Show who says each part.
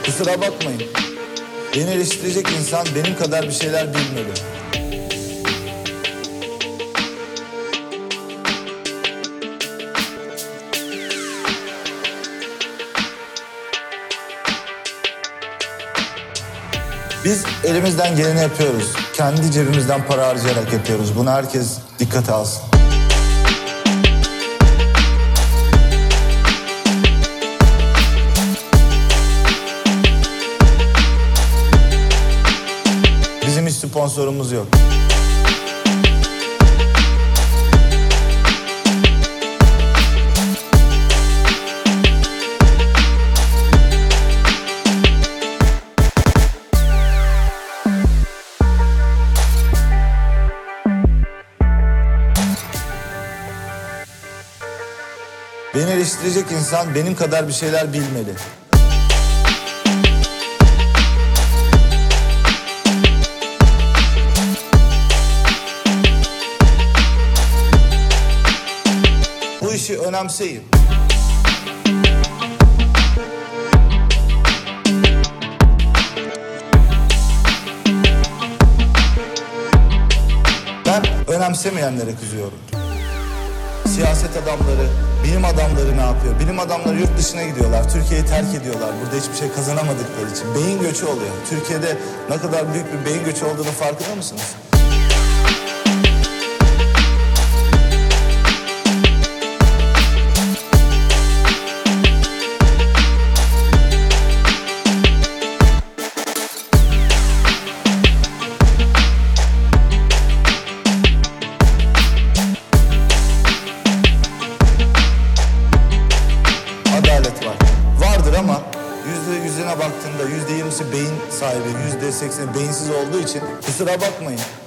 Speaker 1: Kusura bakmayın. Beni eleştirecek insan benim kadar bir şeyler bilmeli. Biz elimizden geleni yapıyoruz. Kendi cebimizden para harcayarak yapıyoruz. Bunu herkes dikkate alsın. Bizim hiç sponsorumuz yok. Beni eleştirecek insan benim kadar bir şeyler bilmeli. Bu işi önemseyin. Ben önemsemeyenlere kızıyorum. Siyaset adamları, bilim adamları ne yapıyor? Bilim adamları yurt dışına gidiyorlar, Türkiye'yi terk ediyorlar. Burada hiçbir şey kazanamadıkları için. Beyin göçü oluyor. Türkiye'de ne kadar büyük bir beyin göçü olduğunu farkında mısınız? Adalet var. Vardır ama %100'üne baktığında %20'si beyin sahibi, %80'i beyinsiz olduğu için kusura bakmayın.